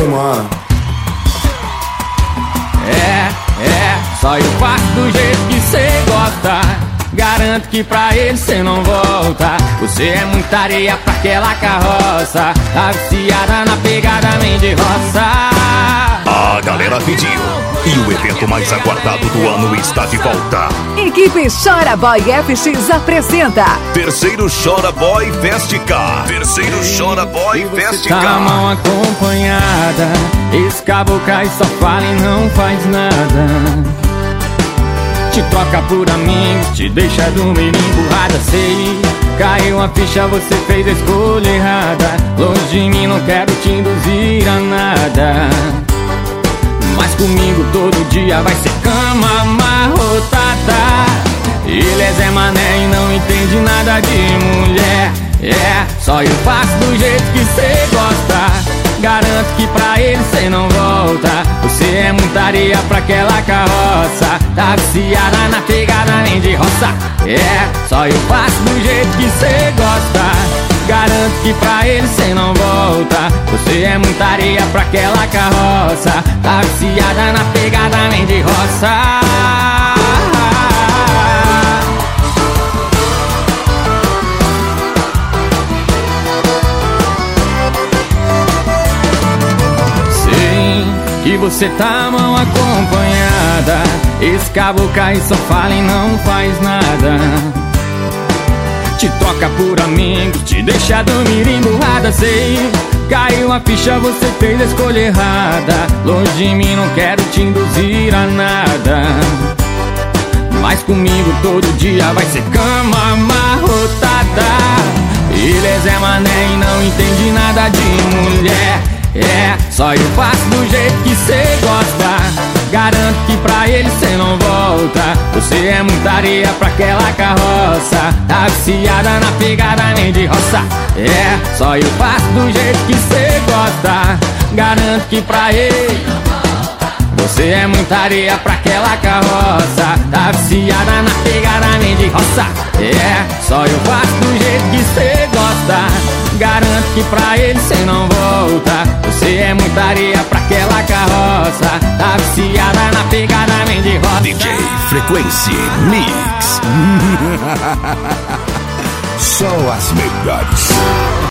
tomar. Só eu faço do jeito que cê gosta. Garanto que pra ele cê não volta. Você é muita areia pra aquela carroça. Tá viciada na pegada vem de roça. A galera pediu e o evento mais aguardado do ano está de volta. Equipe Chora Boy FX apresenta Terceiro Chora Boy Festica. Terceiro Chora Boy Festica. Tá mal acompanhada. Esse caboclo cai, só fala e não faz nada. Te troca por amigos, te deixa dormir emburrada. Sei, caiu a ficha, você fez a escolha errada. Longe de mim, não quero te induzir a nada. Mas comigo todo dia vai ser cama amarrotada. Ele é Zé Mané e não entende nada de mulher. Só eu faço do jeito que cê gosta. Garanto que pra ele cê não volta. Você é muita areia pra aquela carroça. Tá viciada na pegada nem de roça. Só eu faço do jeito que cê gosta. Garanto que pra ele cê não volta. Você é muita areia pra aquela carroça. Tá viciada na pegada nem de roça. Que você tá mal acompanhada. Esse caboclo cai, só fala e não faz nada. Te troca por amigos, te deixa dormir emburrada. Sei, caiu a ficha, você fez a escolha errada. Longe de mim, não quero te induzir a nada. Mas comigo todo dia vai ser cama amarrotada. Ele é Zé Mané e não entende nada de mulher. Só eu faço do jeito que cê gosta. Garanto que pra ele cê não volta. Você é muita areia pra aquela carroça. Tá viciada na pegada nem de roça. Só eu faço do jeito que cê gosta. Garanto que pra ele você é muita areia pra aquela carroça. Tá viciada na pegada nem de roça. Só eu faço do jeito que cê gosta. Garanto que pra ele cê não volta. Você é muita areia pra aquela carroça. Tá viciada na pegada nem de roça. DJ Frequency Mix. Só as melhores.